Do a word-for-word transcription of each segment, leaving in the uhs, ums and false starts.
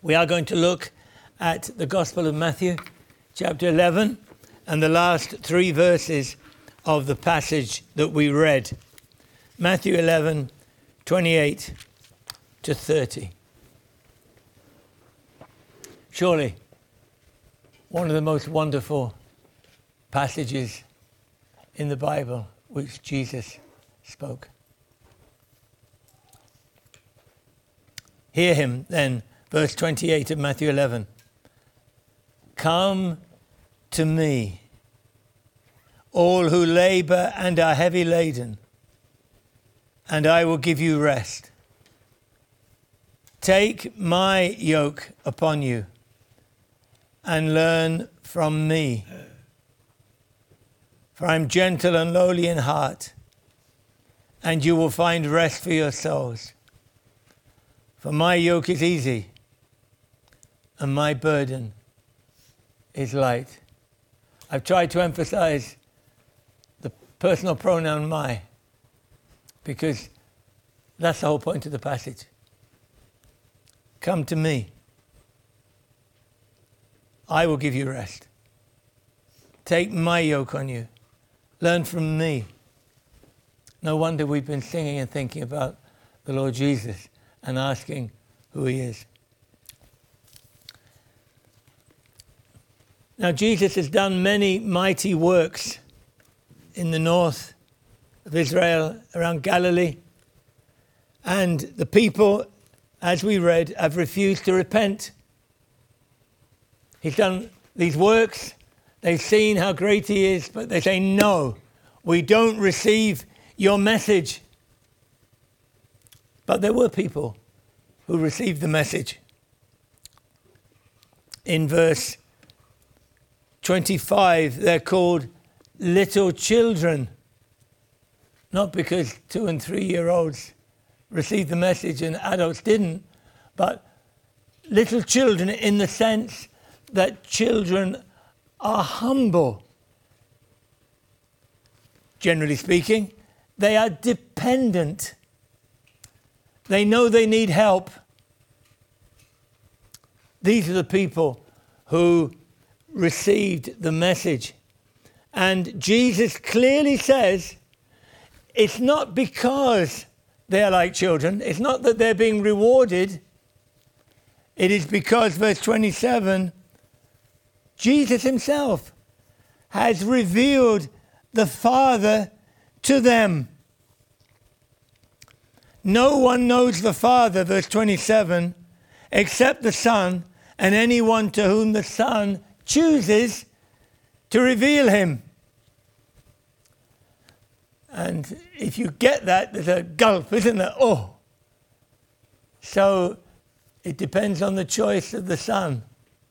We are going to look at the Gospel of Matthew, chapter eleven, and the last three verses of the passage that we read. Matthew eleven, twenty-eight to thirty. Surely, one of the most wonderful passages in the Bible which Jesus spoke. Hear him then, verse twenty-eight of Matthew eleven. Come to me, all who labour and are heavy laden, and I will give you rest. Take my yoke upon you and learn from me, for I am gentle and lowly in heart, and you will find rest for your souls. For my yoke is easy, and my burden is light. I've tried to emphasize the personal pronoun my, because that's the whole point of the passage. Come to me. I will give you rest. Take my yoke on you. Learn from me. No wonder we've been singing and thinking about the Lord Jesus and asking who he is. Now, Jesus has done many mighty works in the north of Israel, around Galilee. And the people, as we read, have refused to repent. He's done these works. They've seen how great he is, but they say, no, we don't receive your message. But there were people who received the message. In verse twenty-five, they're called little children. Not because two and three-year-olds received the message and adults didn't, but little children in the sense that children are humble. Generally speaking, they are dependent. They know they need help. These are the people who received the message. And Jesus clearly says it's not because they're like children. It's not that they're being rewarded. It is because, verse twenty-seven, Jesus himself has revealed the Father to them. No one knows the Father, verse twenty-seven, except the Son, and anyone to whom the Son chooses to reveal him. And if you get that, there's a gulp, isn't there? Oh. So it depends on the choice of the Son.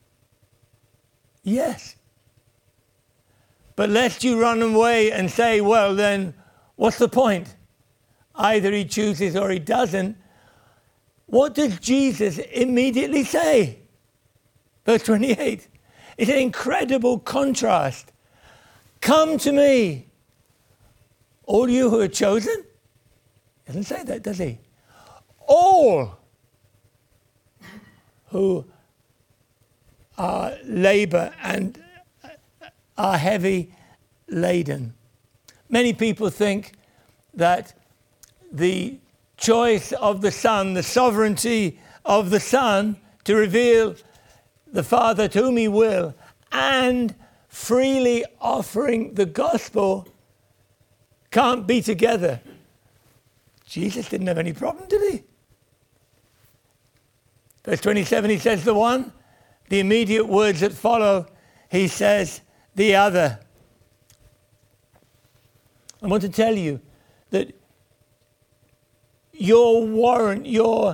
Yes. But lest you run away and say, well, then what's the point? Either he chooses or he doesn't. What does Jesus immediately say? Verse twenty-eight. It's an incredible contrast. Come to me, all you who are chosen. He doesn't say that, does he? All who are labor and are heavy laden. Many people think that the choice of the Son, the sovereignty of the Son to reveal the Father to whom he will, and freely offering the gospel can't be together. Jesus didn't have any problem, did he? Verse twenty-seven, he says the one. The immediate words that follow, he says the other. I want to tell you that your warrant, your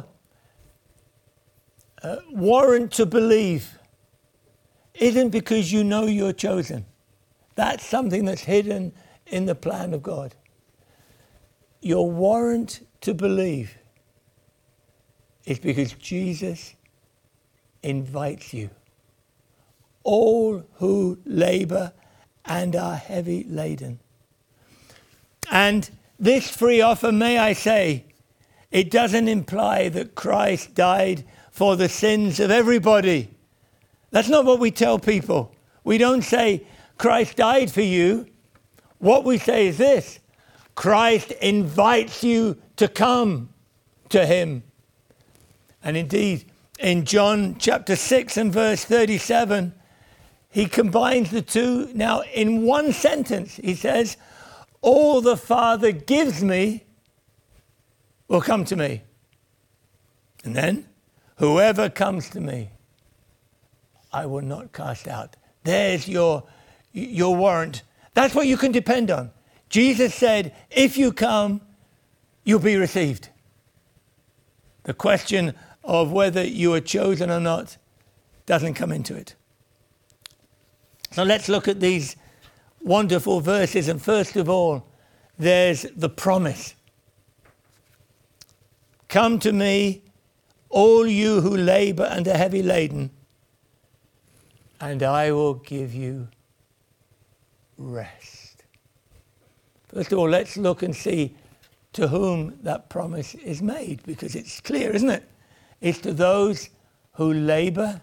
uh, warrant to believe isn't because you know you're chosen. That's something that's hidden in the plan of God. Your warrant to believe is because Jesus invites you. All who labor and are heavy laden. And this free offer, may I say, it doesn't imply that Christ died for the sins of everybody. That's not what we tell people. We don't say, Christ died for you. What we say is this: Christ invites you to come to him. And indeed, in John chapter six and verse thirty-seven, he combines the two now in one sentence. He says, all the Father gives me will come to me. And then, whoever comes to me, I will not cast out. There's your, your warrant. That's what you can depend on. Jesus said, if you come, you'll be received. The question of whether you are chosen or not doesn't come into it. So let's look at these wonderful verses. And first of all, there's the promise. Come to me, all you who labor and are heavy laden, and I will give you rest. First of all, let's look and see to whom that promise is made, because it's clear, isn't it? It's to those who labor.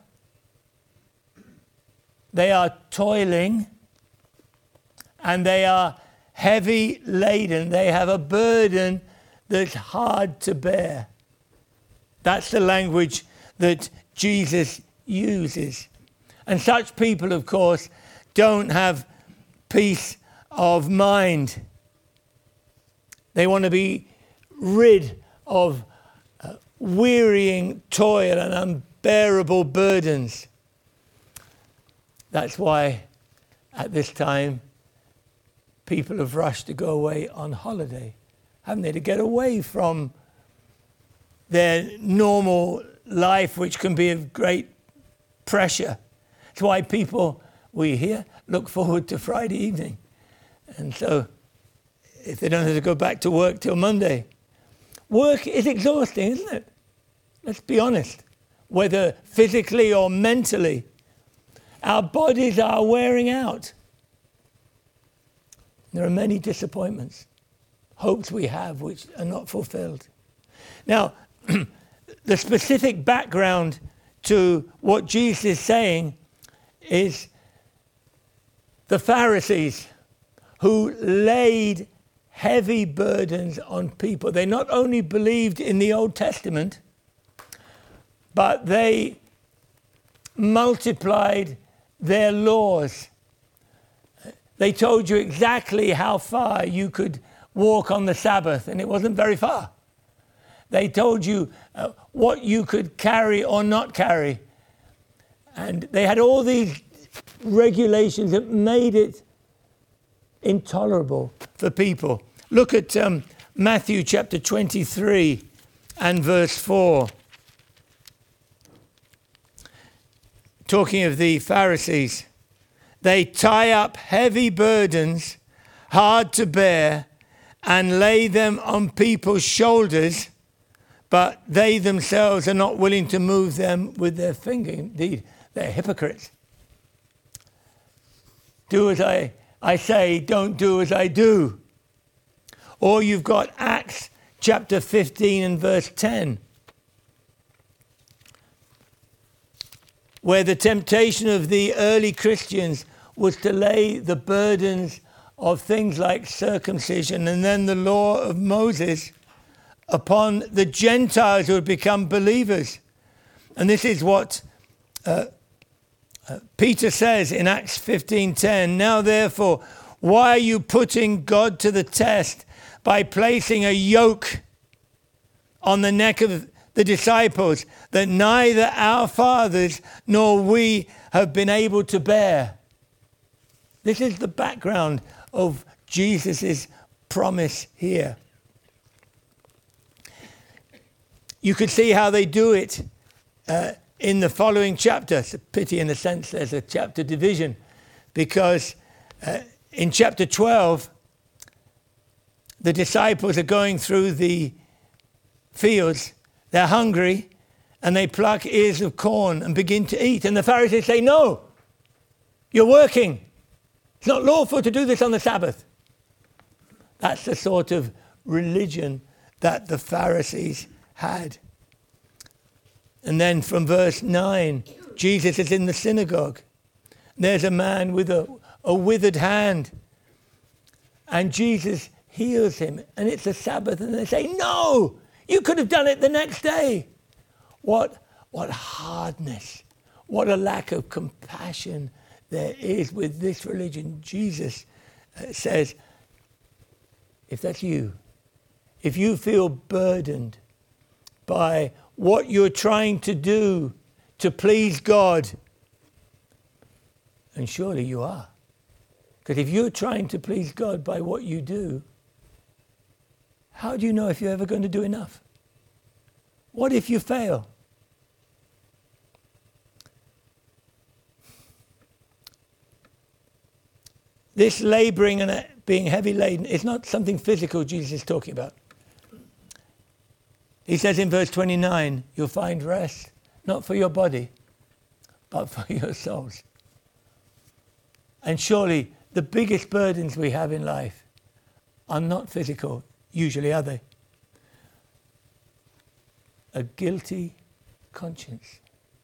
They are toiling and they are heavy laden. They have a burden that's hard to bear. That's the language that Jesus uses. And such people, of course, don't have peace of mind. They want to be rid of uh, wearying toil and unbearable burdens. That's why at this time people have rushed to go away on holiday, haven't they? To get away from their normal life, which can be of great pressure. That's why people, we hear, look forward to Friday evening. And so if they don't have to go back to work till Monday. Work is exhausting, isn't it? Let's be honest. Whether physically or mentally, our bodies are wearing out. There are many disappointments, hopes we have which are not fulfilled. Now, the specific background to what Jesus is saying is the Pharisees who laid heavy burdens on people. They not only believed in the Old Testament, but they multiplied their laws. They told you exactly how far you could walk on the Sabbath, and it wasn't very far. They told you uh, what you could carry or not carry. And they had all these regulations that made it intolerable for people. Look at um, Matthew chapter twenty-three and verse four. Talking of the Pharisees, they tie up heavy burdens, hard to bear, and lay them on people's shoulders, but they themselves are not willing to move them with their finger. Indeed, they're hypocrites. Do as I, I say, don't do as I do. Or you've got Acts chapter fifteen and verse ten, where the temptation of the early Christians was to lay the burdens of things like circumcision and then the law of Moses upon the Gentiles who had become believers. And this is what uh, uh, Peter says in Acts fifteen ten. Now therefore, why are you putting God to the test by placing a yoke on the neck of the disciples that neither our fathers nor we have been able to bear? This is the background of Jesus' promise here. You could see how they do it uh, in the following chapter. It's a pity in the sense there's a chapter division, because uh, in chapter twelve, the disciples are going through the fields. They're hungry, and they pluck ears of corn and begin to eat. And the Pharisees say, no, you're working. It's not lawful to do this on the Sabbath. That's the sort of religion that the Pharisees had. And then from verse nine, Jesus is in the synagogue. There's a man with a, a withered hand. And Jesus heals him. And it's a Sabbath. And they say, no, you could have done it the next day. What, what hardness. What a lack of compassion there is with this religion. Jesus says, if that's you, if you feel burdened by what you're trying to do to please God, and surely you are. Because if you're trying to please God by what you do, how do you know if you're ever going to do enough? What if you fail? This laboring and being heavy laden is not something physical Jesus is talking about. He says in verse twenty-nine, you'll find rest, not for your body, but for your souls. And surely the biggest burdens we have in life are not physical, usually are they? A guilty conscience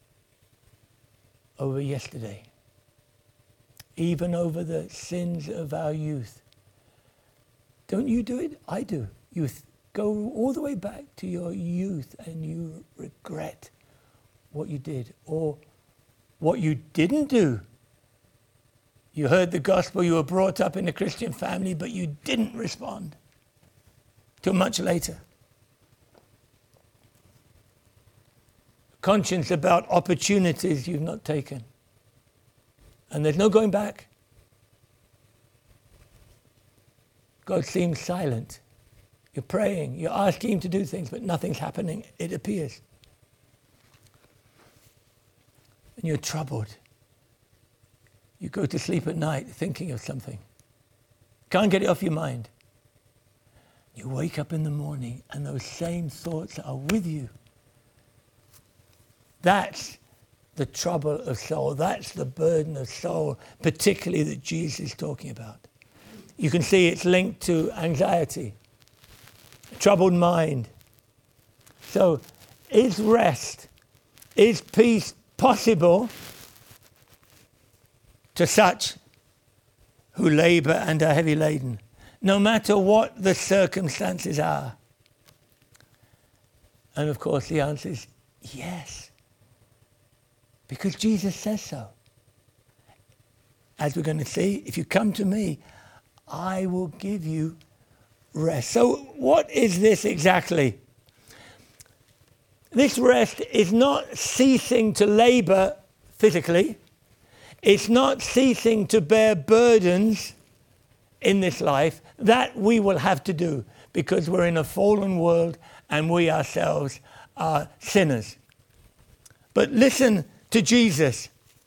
over yesterday, even over the sins of our youth. Don't you do it? I do. You th- go all the way back to your youth and you regret what you did or what you didn't do. You heard the gospel, you were brought up in a Christian family, but you didn't respond till much later. Conscience about opportunities you've not taken. And there's no going back. God seems silent. You're praying, you're asking him to do things, but nothing's happening, it appears. And you're troubled. You go to sleep at night thinking of something. Can't get it off your mind. You wake up in the morning and those same thoughts are with you. That's the trouble of soul. That's the burden of soul, particularly that Jesus is talking about. You can see it's linked to anxiety, a troubled mind. So is rest, is peace possible to such who labor and are heavy laden, no matter what the circumstances are? And of course the answer is yes. Because Jesus says so. As we're going to see, if you come to me, I will give you rest. So what is this exactly? This rest is not ceasing to labor physically. It's not ceasing to bear burdens in this life. That we will have to do because we're in a fallen world and we ourselves are sinners. But listen to Jesus.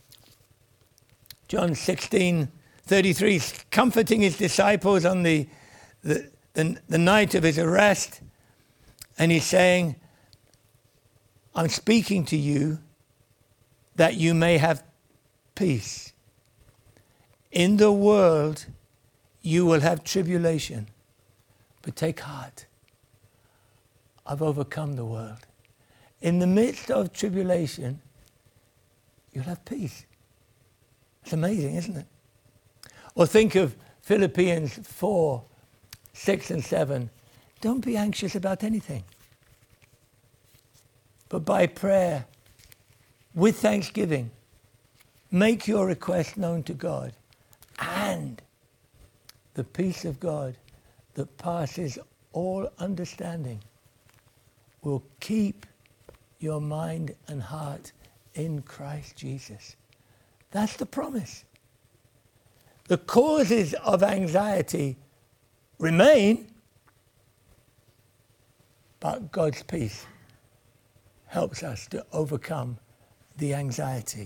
John sixteen thirty-three, comforting his disciples on the, the, the, the night of his arrest. And he's saying, I'm speaking to you that you may have peace. In the world, you will have tribulation. But take heart. I've overcome the world. In the midst of tribulation, you'll have peace. It's amazing, isn't it? Or think of Philippians four, six and seven. Don't be anxious about anything. But by prayer, with thanksgiving, make your request known to God. And the peace of God that passes all understanding will keep your mind and heart in Christ Jesus. That's the promise. The causes of anxiety remain, but God's peace helps us to overcome the anxiety.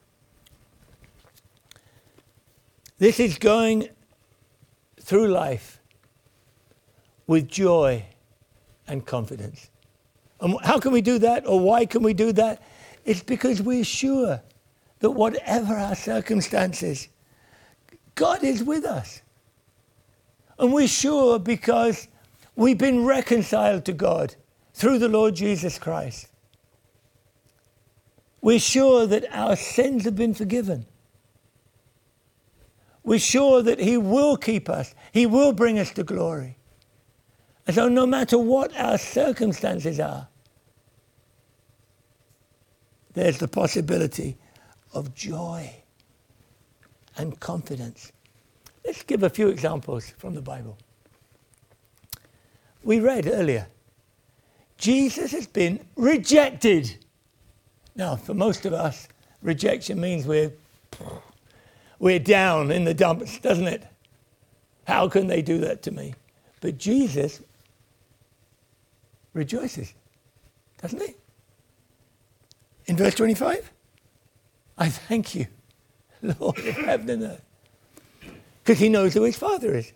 This is going through life with joy and confidence. And how can we do that, or why can we do that? It's because we're sure that whatever our circumstances, God is with us. And we're sure because we've been reconciled to God through the Lord Jesus Christ. We're sure that our sins have been forgiven. We're sure that he will keep us. He will bring us to glory. And so no matter what our circumstances are, there's the possibility of joy and confidence. Let's give a few examples from the Bible. We read earlier, Jesus has been rejected. Now, for most of us, rejection means we're, we're down in the dumps, doesn't it? How can they do that to me? But Jesus rejoices, doesn't he? In verse twenty-five, I thank you, Lord of heaven and earth, because he knows who his Father is.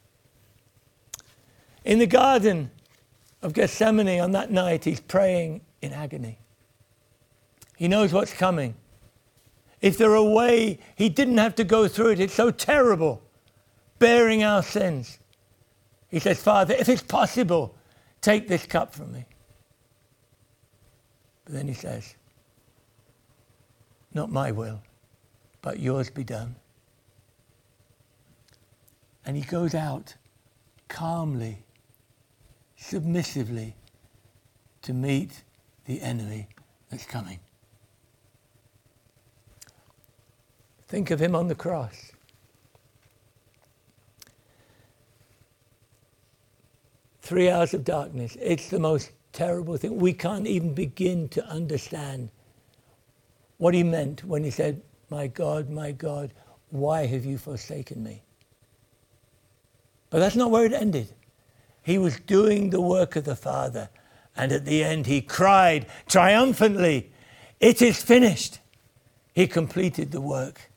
In the Garden of Gethsemane on that night, he's praying in agony. He knows what's coming. If there were a way he didn't have to go through it, it's so terrible, bearing our sins. He says, Father, if it's possible, take this cup from me. But then he says, not my will, but yours be done. And he goes out calmly, submissively to meet the enemy that's coming. Think of him on the cross. Three hours of darkness. It's the most terrible thing. We can't even begin to understand what he meant when he said, my God, my God, why have you forsaken me? But that's not where it ended. He was doing the work of the Father. And at the end, he cried triumphantly, it is finished. He completed the work.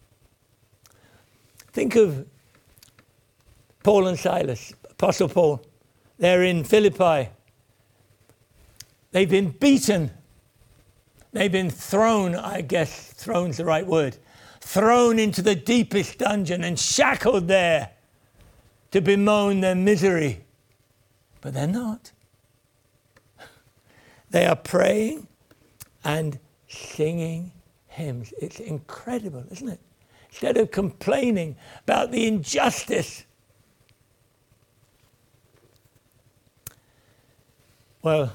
Think of Paul and Silas, Apostle Paul. They're in Philippi. They've been beaten. They've been thrown, I guess thrown's the right word, thrown into the deepest dungeon and shackled there to bemoan their misery. But they're not. They are praying and singing hymns. It's incredible, isn't it? Instead of complaining about the injustice. Well,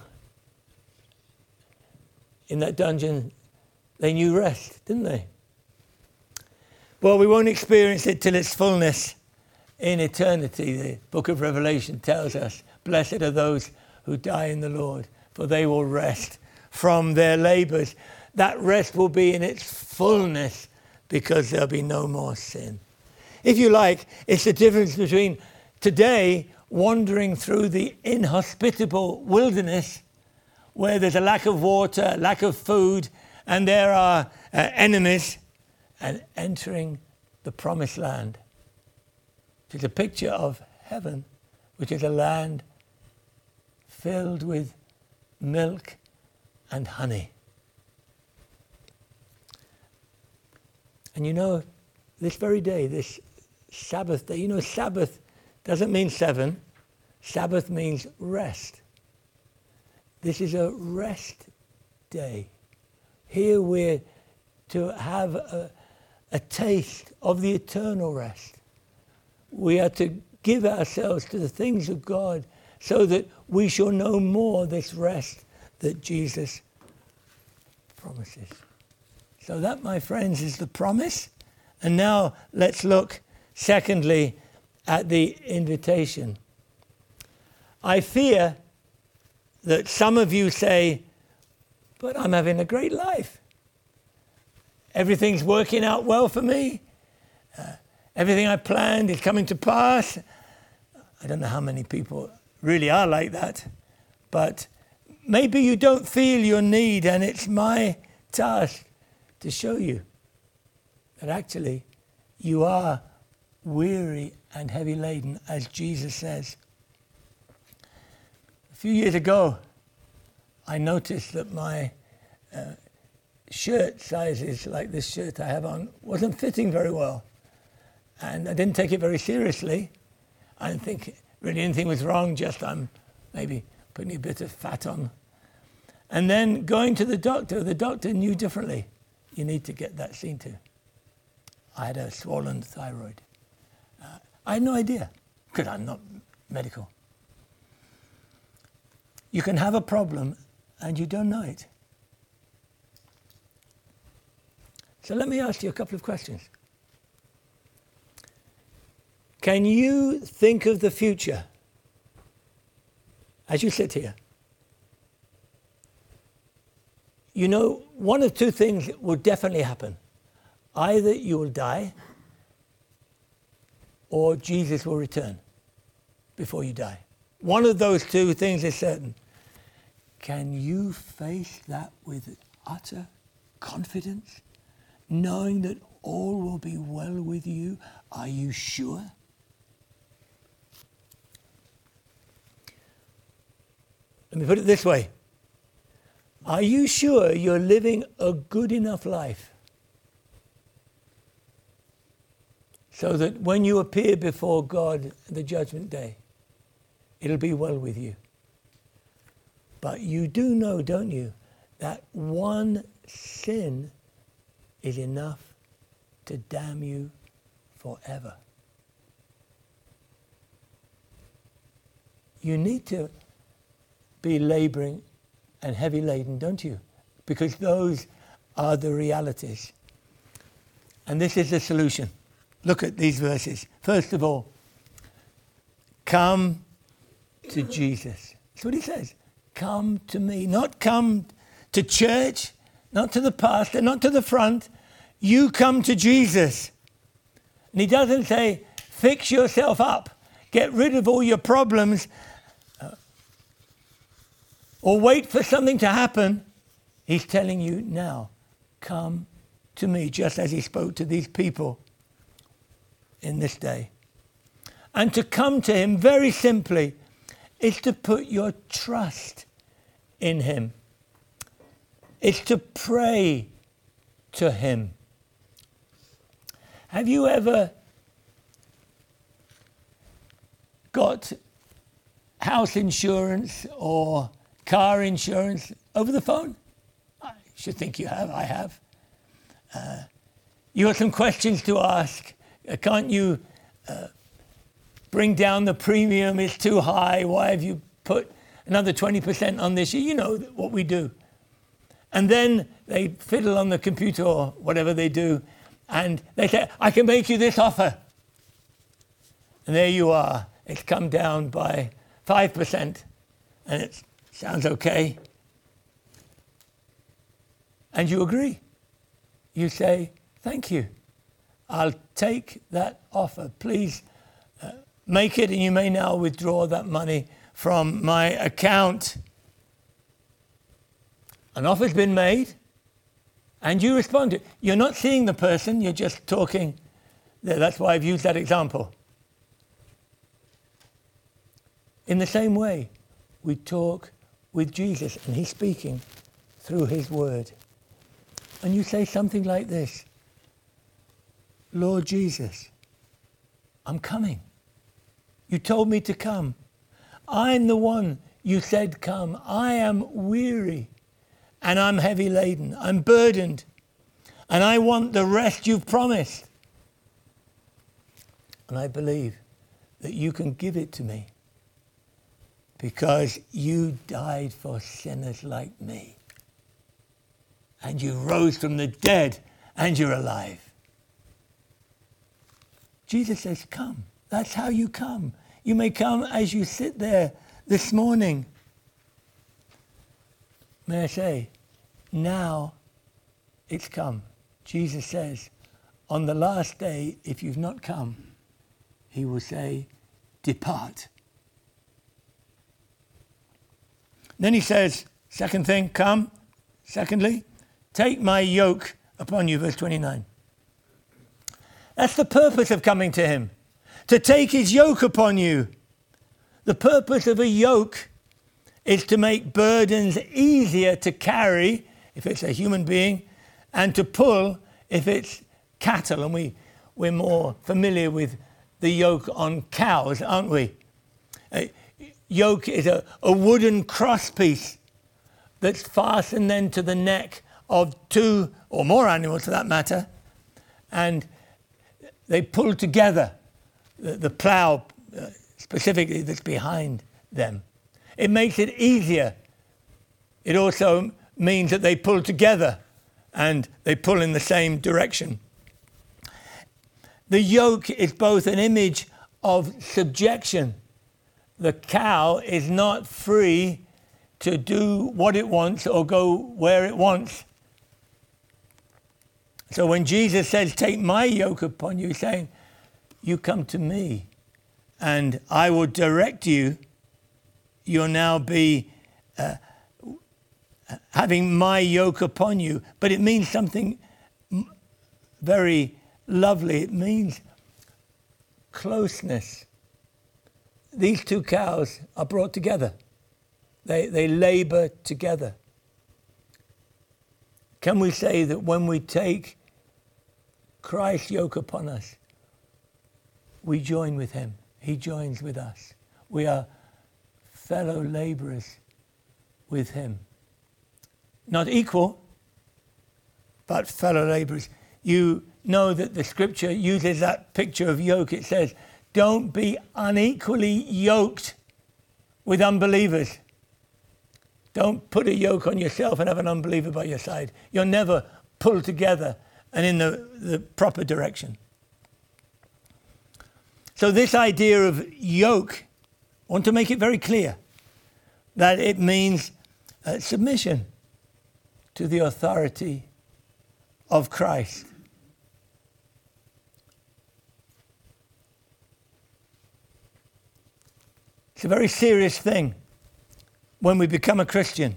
in that dungeon, they knew rest, didn't they? Well, we won't experience it till its fullness in eternity. The book of Revelation tells us, blessed are those who die in the Lord, for they will rest from their labors. That rest will be in its fullness because there'll be no more sin. If you like, it's the difference between today wandering through the inhospitable wilderness where there's a lack of water, lack of food, and there are uh, enemies, and entering the promised land, which is a picture of heaven, which is a land filled with milk and honey. And you know, this very day, this Sabbath day, you know, Sabbath doesn't mean seven. Sabbath means rest. This is a rest day. Here we're to have a, a taste of the eternal rest. We are to give ourselves to the things of God so that we shall know more this rest that Jesus promises. So that, my friends, is the promise. And now let's look, secondly, at the invitation. I fear that some of you say, but I'm having a great life. Everything's working out well for me. Uh, everything I planned is coming to pass. I don't know how many people really are like that, but maybe you don't feel your need, and it's my task to show you that actually you are weary and heavy laden, as Jesus says. A few years ago, I noticed that my uh, shirt sizes, like this shirt I have on, wasn't fitting very well. And I didn't take it very seriously. I didn't think really anything was wrong, just I'm maybe putting a bit of fat on. And then going to the doctor, the doctor knew differently. You need to get that seen to. I had a swollen thyroid. Uh, I had no idea, because I'm not medical. You can have a problem and you don't know it. So let me ask you a couple of questions. Can you think of the future as you sit here? You know, one of two things will definitely happen. Either you will die or Jesus will return before you die. One of those two things is certain. Can you face that with utter confidence, knowing that all will be well with you? Are you sure? Let me put it this way. Are you sure you're living a good enough life so that when you appear before God at the judgment day, it'll be well with you? But you do know, don't you, that one sin is enough to damn you forever. You need to be laboring and heavy laden, don't you? Because those are the realities. And this is the solution. Look at these verses. First of all, come to Jesus. That's what he says. Come to me. Not come to church, not to the pastor, not to the front. You come to Jesus. And he doesn't say, fix yourself up. Get rid of all your problems. Or wait for something to happen. He's telling you now, come to me, just as he spoke to these people in this day. And to come to him, very simply, is to put your trust in him. It's to pray to him. Have you ever got house insurance or car insurance over the phone? I should think you have. I have. Uh, you got some questions to ask. Uh, can't you uh, bring down the premium? It's too high. Why have you put another twenty percent on this? You know what we do. And then they fiddle on the computer or whatever they do, and they say, I can make you this offer. And there you are. It's come down by five percent, and it's sounds okay. And you agree. You say, thank you. I'll take that offer. Please uh, make it, and you may now withdraw that money from my account. An offer's been made, and you respond to it. You're not seeing the person, you're just talking there. That's why I've used that example. In the same way, we talk with Jesus, and he's speaking through his word. And you say something like this: Lord Jesus, I'm coming. You told me to come. I'm the one you said come. I am weary and I'm heavy laden. I'm burdened and I want the rest you've promised. And I believe that you can give it to me, because you died for sinners like me. And you rose from the dead, and you're alive. Jesus says, come. That's how you come. You may come as you sit there this morning. May I say, now it's come. Jesus says, on the last day, if you've not come, he will say, depart. Then he says, second thing, come. Secondly, take my yoke upon you, verse twenty-nine. That's the purpose of coming to him, to take his yoke upon you. The purpose of a yoke is to make burdens easier to carry, if it's a human being, and to pull, if it's cattle. And we, we're more familiar with the yoke on cows, aren't we? A yoke is a, a wooden cross piece that's fastened then to the neck of two or more animals for that matter, and they pull together the, the plough uh, specifically that's behind them. It makes it easier. It also means that they pull together and they pull in the same direction. The yoke is both an image of subjection. The cow is not free to do what it wants or go where it wants. So when Jesus says, take my yoke upon you, he's saying, you come to me and I will direct you. You'll now be uh, having my yoke upon you. But it means something very lovely. It means closeness. These two cows are brought together. They, they labor together. Can we say that when we take Christ's yoke upon us, we join with him. He joins with us. We are fellow laborers with him. Not equal, but fellow laborers. You know that the scripture uses that picture of yoke. It says, don't be unequally yoked with unbelievers. Don't put a yoke on yourself and have an unbeliever by your side. You'll never pull together and in the, the proper direction. So this idea of yoke, I want to make it very clear that it means uh, submission to the authority of Christ. It's a very serious thing when we become a Christian,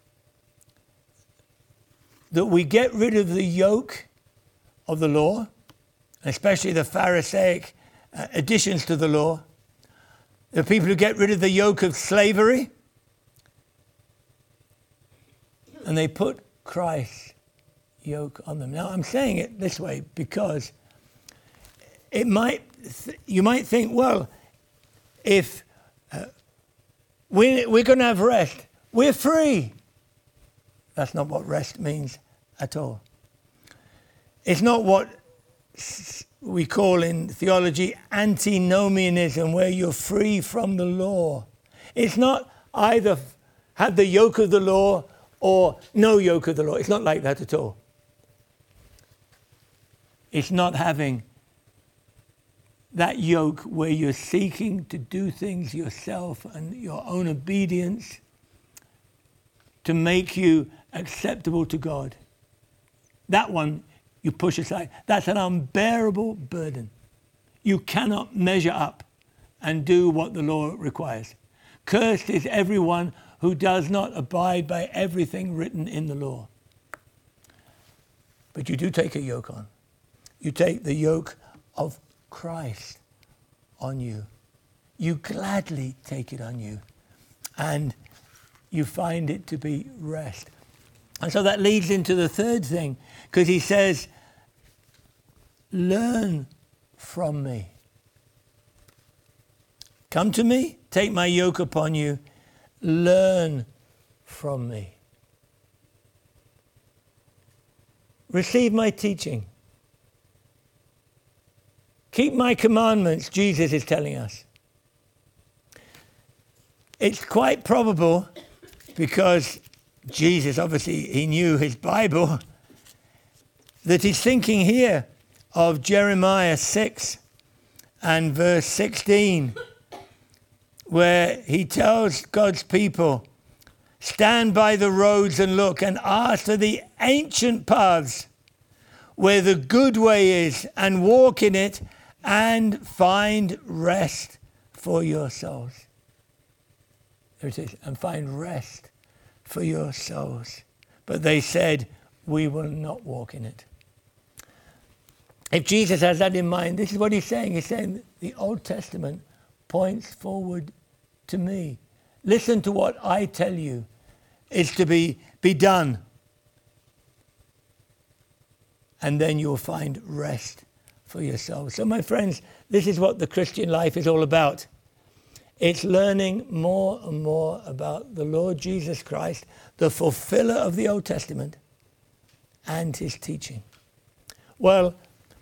that we get rid of the yoke of the law, especially the Pharisaic uh, additions to the law. The people who get rid of the yoke of slavery, and they put Christ's yoke on them. Now, I'm saying it this way because it might th- you might think, well, if uh, we, we're going to have rest, we're free. That's not what rest means at all. It's not what we call in theology antinomianism, where you're free from the law. It's not either have the yoke of the law or no yoke of the law. It's not like that at all. It's not having that yoke where you're seeking to do things yourself and your own obedience to make you acceptable to God. That one you push aside. That's an unbearable burden. You cannot measure up and do what the law requires. Cursed is everyone who does not abide by everything written in the law. But you do take a yoke on. You take the yoke of Christ on you. You gladly take it on you. And you find it to be rest. And so that leads into the third thing, because he says, learn from me. Come to me, take my yoke upon you, learn from me. Receive my teaching. Keep my commandments, Jesus is telling us. It's quite probable, because Jesus, obviously, he knew his Bible, that he's thinking here of Jeremiah six and verse sixteen, where he tells God's people, stand by the roads and look and ask for the ancient paths where the good way is, and walk in it and find rest for your souls. There it is, and find rest for your souls. But they said, we will not walk in it. If Jesus has that in mind, this is what he's saying. He's saying the Old Testament points forward to me. Listen to what I tell you is to be, be done. And then you'll find rest for your soul. So my friends, this is what the Christian life is all about. It's learning more and more about the Lord Jesus Christ, the fulfiller of the Old Testament, and his teaching. Well,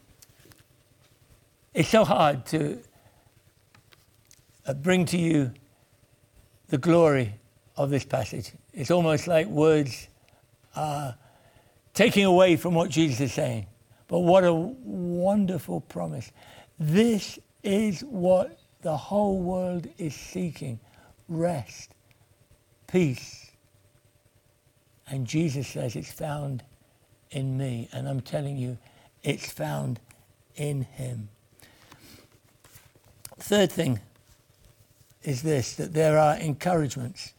it's so hard to uh, bring to you the glory of this passage. It's almost like words are taking away from what Jesus is saying. But what a wonderful promise. This is what the whole world is seeking. Rest, peace. And Jesus says it's found in me. And I'm telling you, it's found in him. Third thing is this, that there are encouragements.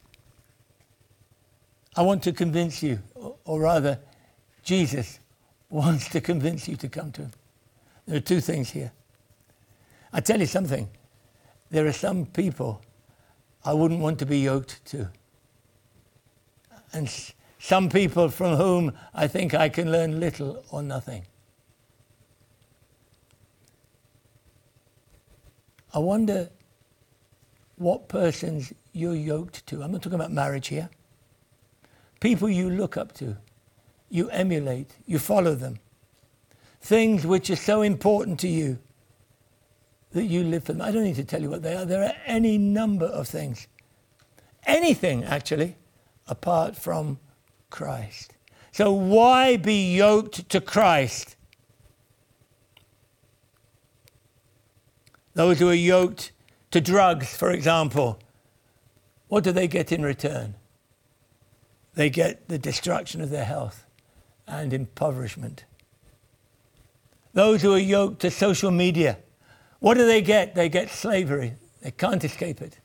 I want to convince you, or rather, Jesus wants to convince you to come to him. There are two things here. I tell you something. There are some people I wouldn't want to be yoked to. And some people from whom I think I can learn little or nothing. I wonder what persons you're yoked to. I'm not talking about marriage here. People you look up to, you emulate, you follow them. Things which are so important to you that you live for them. I don't need to tell you what they are. There are any number of things. Anything, actually, apart from Christ. So why be yoked to Christ? Those who are yoked to drugs, for example, what do they get in return? They get the destruction of their health and impoverishment. Those who are yoked to social media, what do they get? They get slavery. They can't escape it.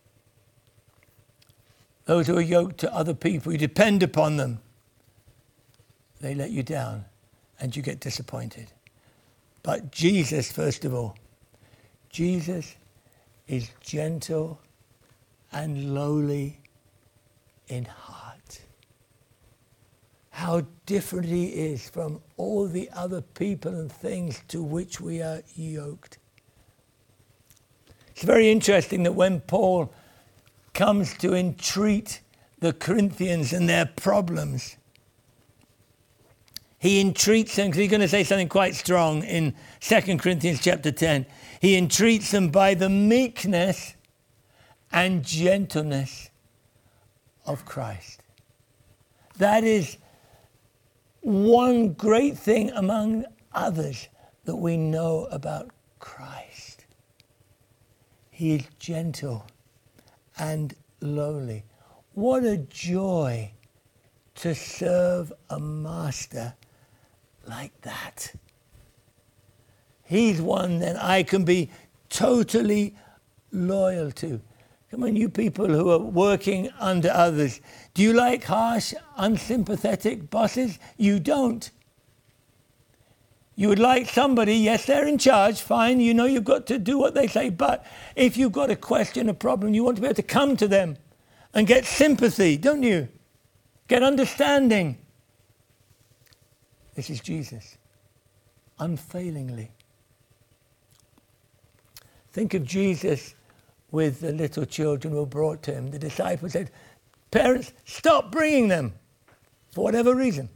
Those who are yoked to other people, you depend upon them. They let you down and you get disappointed. But Jesus, first of all, Jesus is gentle and lowly in heart. How different he is from all the other people and things to which we are yoked. It's very interesting that when Paul comes to entreat the Corinthians and their problems, he entreats them, because he's going to say something quite strong in Second Corinthians chapter ten. He entreats them by the meekness and gentleness of Christ. That is one great thing among others that we know about Christ. He is gentle and lowly. What a joy to serve a master like that. He's one that I can be totally loyal to. Come on, you people who are working under others, do you like harsh, unsympathetic bosses? You don't. You would like somebody, yes, they're in charge, fine, you know you've got to do what they say, but if you've got a question, a problem, you want to be able to come to them and get sympathy, don't you? Get understanding. This is Jesus, unfailingly. Think of Jesus with the little children who were brought to him. The disciples said, parents, stop bringing them, for whatever reason.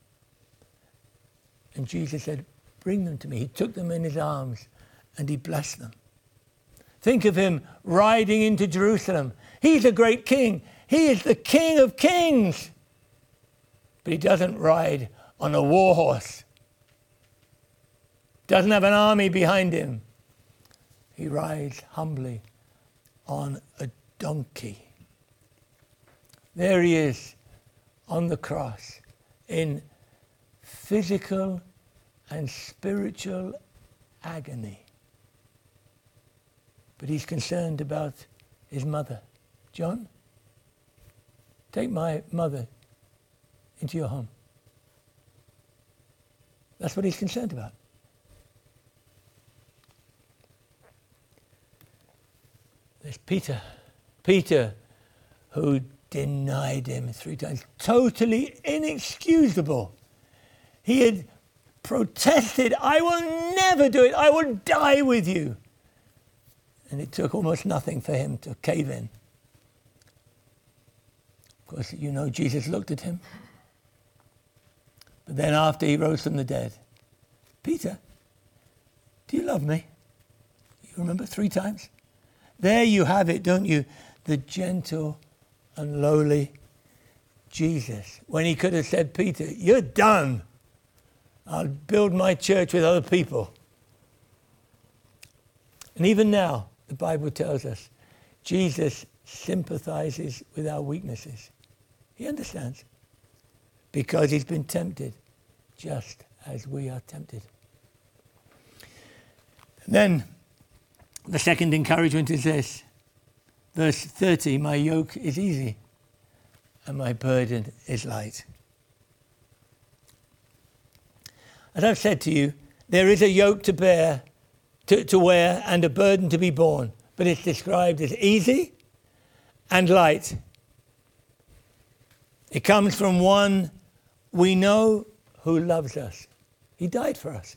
And Jesus said, bring them to me. He took them in his arms and he blessed them. Think of him riding into Jerusalem. He's a great king. He is the King of Kings. But he doesn't ride on a war horse. Doesn't have an army behind him. He rides humbly on a donkey. There he is on the cross in physical and spiritual agony. But he's concerned about his mother. John, take my mother into your home. That's what he's concerned about. There's Peter. Peter, who denied him three times. Totally inexcusable. He had protested, I will never do it. I will die with you. And it took almost nothing for him to cave in. Of course, you know, Jesus looked at him. But then after he rose from the dead, Peter, do you love me? You remember three times? There you have it, don't you? The gentle and lowly Jesus. When he could have said, Peter, you're done. I'll build my church with other people. And even now, the Bible tells us, Jesus sympathizes with our weaknesses. He understands. Because he's been tempted just as we are tempted. And then the second encouragement is this. Verse thirty, my yoke is easy and my burden is light. As I've said to you, there is a yoke to bear, to, to wear and a burden to be borne. But it's described as easy and light. It comes from one we know who loves us. He died for us.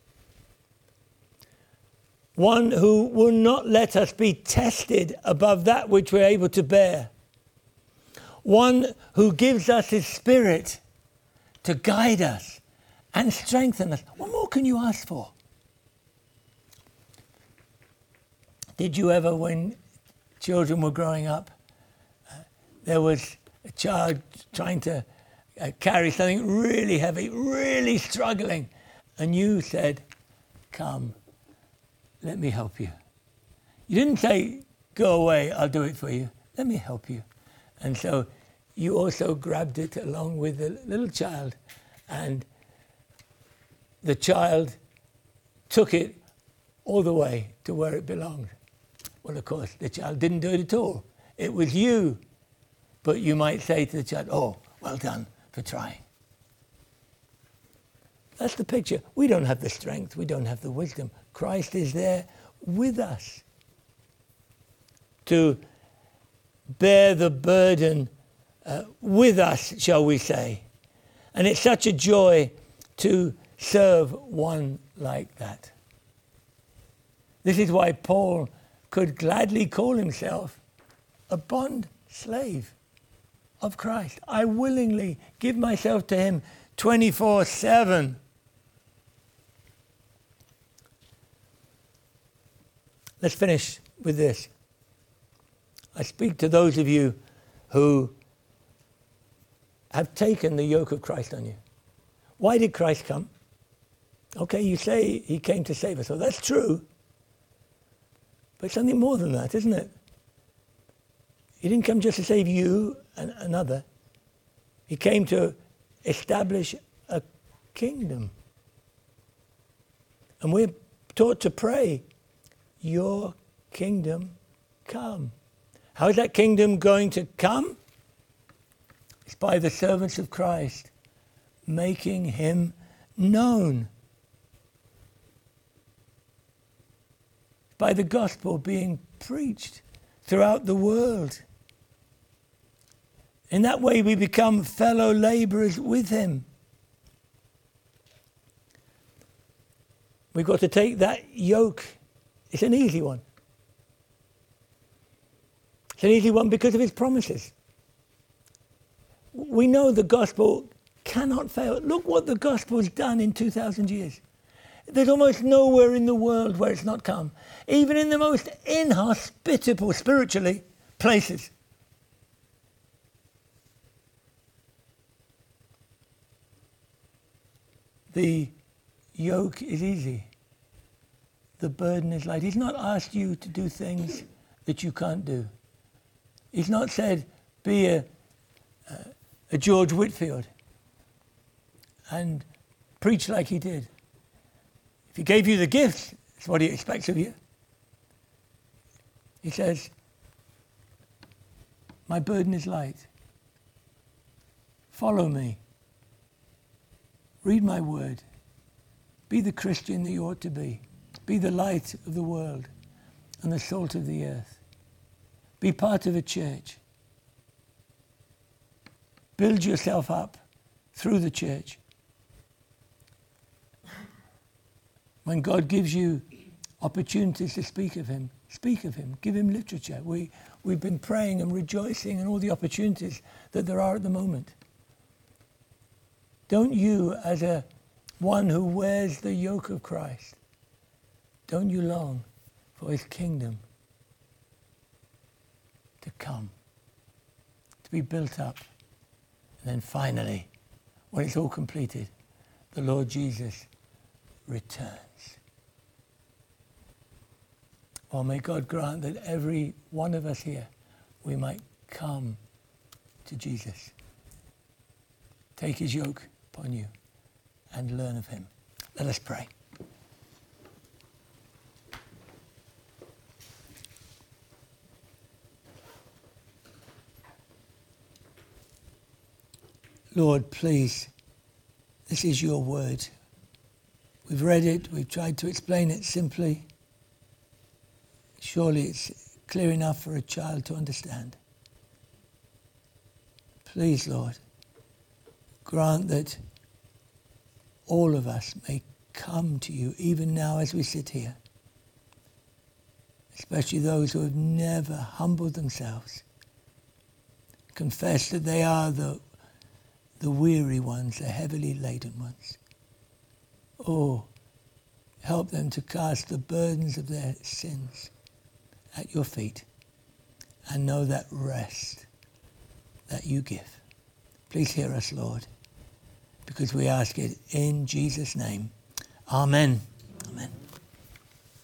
One who will not let us be tested above that which we're able to bear. One who gives us his Spirit to guide us and strengthen us. What more can you ask for? Did you ever, when children were growing up, uh, there was a child trying to uh, carry something really heavy, really struggling, and you said, come, let me help you. You didn't say, go away, I'll do it for you. Let me help you. And so you also grabbed it along with the little child, and the child took it all the way to where it belonged. Well, of course, the child didn't do it at all. It was you. But you might say to the child, oh, well done for trying. That's the picture. We don't have the strength. We don't have the wisdom. Christ is there with us to bear the burden uh, with us, shall we say. And it's such a joy to serve one like that. This is why Paul could gladly call himself a bond slave of Christ. I willingly give myself to him twenty-four seven. Let's finish with this. I speak to those of you who have taken the yoke of Christ on you. Why did Christ come? Okay, you say he came to save us. Well, that's true. But it's something more than that, isn't it? He didn't come just to save you and another. He came to establish a kingdom. And we're taught to pray, your kingdom come. How is that kingdom going to come? It's by the servants of Christ making him known. By the gospel being preached throughout the world. In that way we become fellow laborers with him. We've got to take that yoke. It's an easy one. It's an easy one because of his promises. We know the gospel cannot fail. Look what the gospel has done in two thousand years. There's almost nowhere in the world where it's not come. Even in the most inhospitable, spiritually, places. The yoke is easy. The burden is light. He's not asked you to do things that you can't do. He's not said, be a, uh, a George Whitfield and preach like he did. If he gave you the gifts, it's what he expects of you. He says, my burden is light. Follow me. Read my word. Be the Christian that you ought to be. Be the light of the world and the salt of the earth. Be part of a church. Build yourself up through the church. When God gives you opportunities to speak of him, Speak of him. Give him literature. We, we've been praying and rejoicing in all the opportunities that there are at the moment. Don't you, as a one who wears the yoke of Christ, don't you long for his kingdom to come, to be built up, and then finally, when it's all completed, the Lord Jesus returns. Well, may God grant that every one of us here, we might come to Jesus. Take his yoke upon you and learn of him. Let us pray. Lord, please, this is your word. We've read it, we've tried to explain it simply. Surely it's clear enough for a child to understand. Please, Lord, grant that all of us may come to you, even now as we sit here, especially those who have never humbled themselves, confess that they are the, the weary ones, the heavily laden ones. Oh, help them to cast the burdens of their sins at your feet and know that rest that you give. Please hear us, Lord, because we ask it in Jesus' name. Amen.